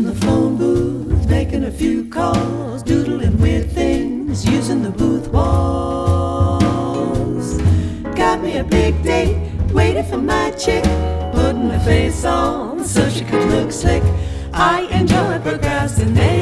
the phone booth, making a few calls, doodling weird things, using the booth walls. Got me a big date, waiting for my chick, putting her face on so she could look slick. I enjoy procrastinating.